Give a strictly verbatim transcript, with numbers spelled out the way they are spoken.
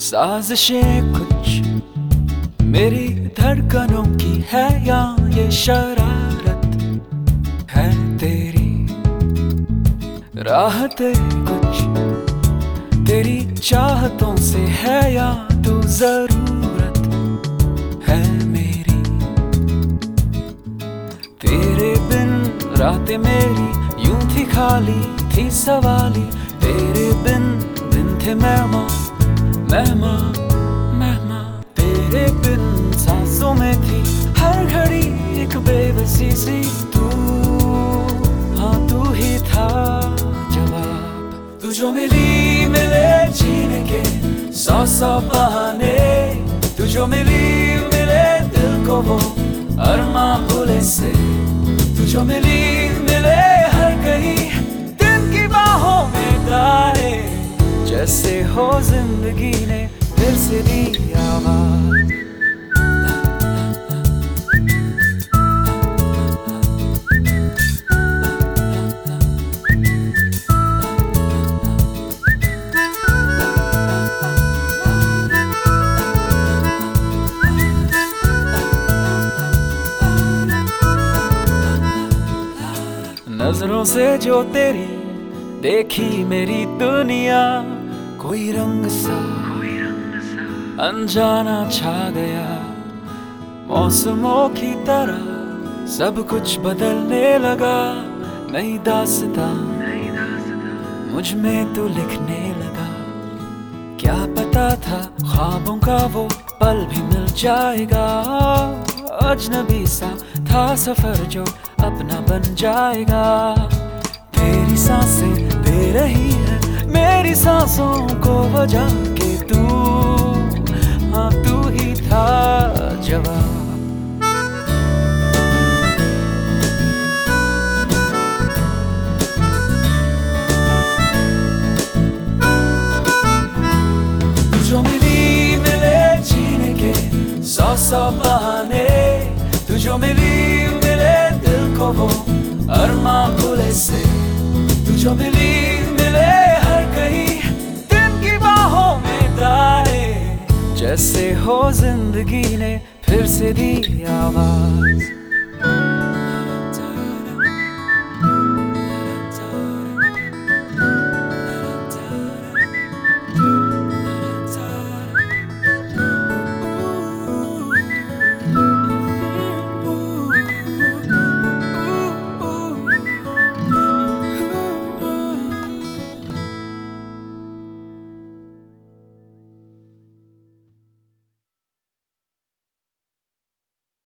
साजिशें कुछ मेरी धड़कनों की है या ये शरारत है तेरी, राहतें कुछ तेरी चाहतों से है या तू जरूरत है मेरी। तेरे बिन रातें मेरी यूं थी खाली थी सवाली, तेरे बिन दिन थे मेहमान मेहमान मेहमान। तेरे बिन सांसों में थी हर घड़ी एक बेबसी सी तू, हाँ तू ही था जवाब। तू जो मिली मिले जीने के सौ सौ बहाने, तू जो मिली मिले दिल को वो अरमां भूले से, तू जो मिली मिले हर कहीं दिन की बाहों में गाए, जैसे हो जिंदगी ने फिर से दी आवाज। नजरों से जो तेरी देखी मेरी दुनिया, कोई रंग सा अनजाना छा गया, मौसमों की तरह सब कुछ बदलने लगा। नई दास्तां मुझ में तू लिखने लगा, क्या पता था ख्वाबों का वो पल भी मिल जाएगा। अजनबी सा था सफर जो अपना बन जाएगा, तेरी सांसें दे रही है मेरी सांसों को वजह के तू, हाँ तू ही था जवाब। तू जो मिली मिले जीने के सौ सौ बहाने, तू जो मिली मिले दिल को वो अरमां भूले से, तू जो मिली मिले हर कहीं दिन की बाहों में गाए, जैसे हो जिंदगी ने फिर से दी आवाज।